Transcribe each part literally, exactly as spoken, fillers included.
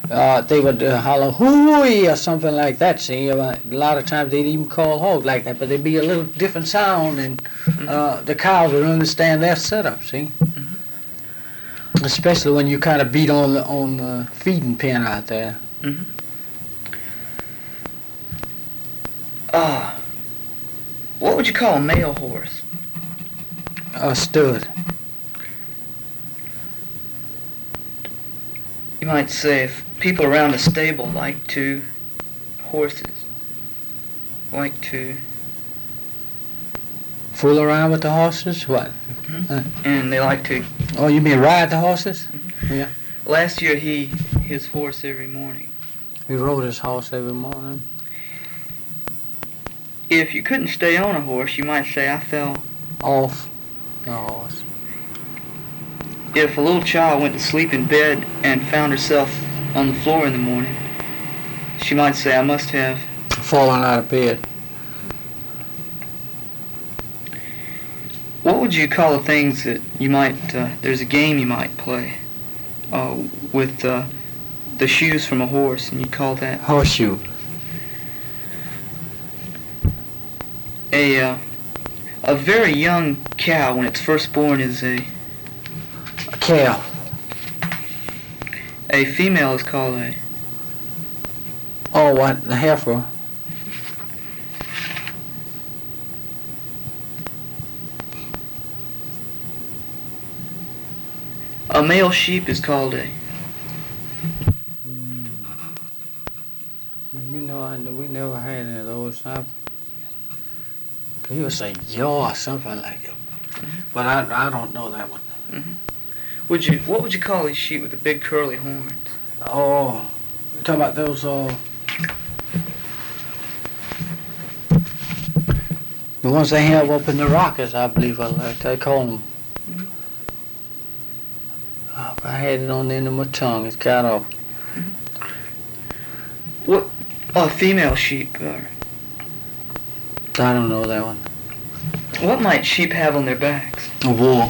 uh, they would uh, holler hooey or something like that. See, uh, a lot of times they'd even call hogs like that, but there'd be a little different sound, and uh, the cows would understand their setup. See, mm-hmm. especially when you kind of beat on the on the feeding pen out there. Mm-hmm. Uh, what would you call a male horse? A stud. You might say if people around a stable like to horses, like to fool around with the horses? What? Mm-hmm. Uh, and they like to. Oh, you mean ride the horses? Mm-hmm. Yeah. Last year he his horse every morning. He rode his horse every morning. If you couldn't stay on a horse, you might say I fell off the horse. If a little child went to sleep in bed and found herself on the floor in the morning, she might say, I must have fallen out of bed. What would you call the things that you might, uh, there's a game you might play uh, with uh, the shoes from a horse, and you call that? Horseshoe. A, uh, a very young cow, when it's first born, is a A calf. A female is called a... Oh, what? The heifer. A male sheep is called a... Mm. You know, I, we never had any of those. I, he would say yaw or something like that. Mm-hmm. But I, I don't know that one. Mm-hmm. Would you? What would you call these sheep with the big curly horns? Oh, you talking about those? Uh, the ones they have up in the Rockies, I believe. I like they call them. Mm-hmm. Oh, I had it on the end of my tongue. It's got off. Mm-hmm. What? Oh, female sheep. Uh, I don't know that one. What might sheep have on their backs? A wool.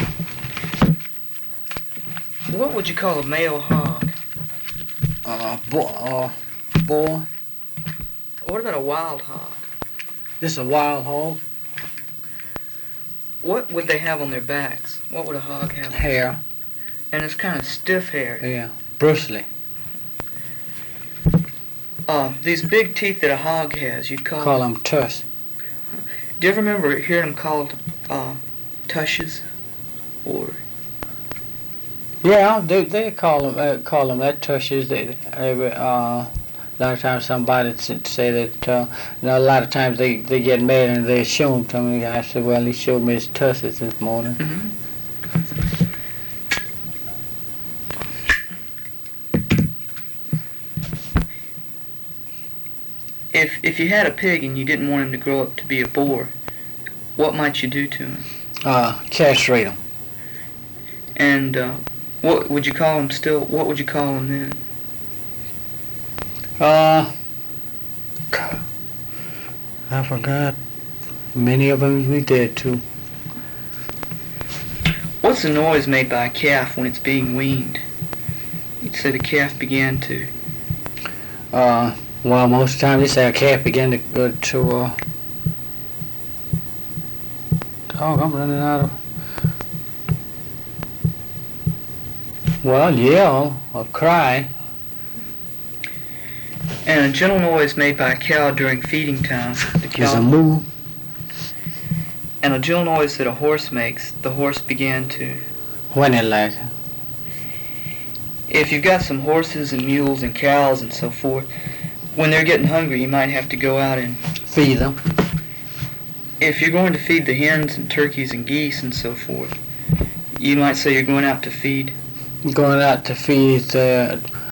What would you call a male hog? Uh, bull. Uh, bull. What about a wild hog? This is a wild hog. What would they have on their backs? What would a hog have? Hair. And it's kind of stiff hair. Yeah, bristly. Uh, these big teeth that a hog has, you'd call, call them tusks. Do you ever remember hearing them called uh, tushes? Or... Yeah, they they call them uh, call them that tushes. They every uh, a lot of times somebody say that uh, you know, a lot of times they, they get mad and they show them to me. I said, well, he showed me his tushes this morning. Mm-hmm. If if you had a pig and you didn't want him to grow up to be a boar, what might you do to him? Uh, castrate him. And uh, what would you call him still? What would you call him then? Uh, I forgot. Many of them we did too. What's the noise made by a calf when it's being weaned? You'd say the calf began to... Uh, well, most of the time they say a calf began to go to, uh... Oh, I'm running out of... Well, yell or cry. And a gentle noise made by a cow during feeding time. The cow... There's a moo. And a gentle noise that a horse makes, the horse began to... Whinny like. If you've got some horses and mules and cows and so forth, when they're getting hungry, you might have to go out and... Feed them. If you're going to feed the hens and turkeys and geese and so forth, you might say you're going out to feed... Going out to feed the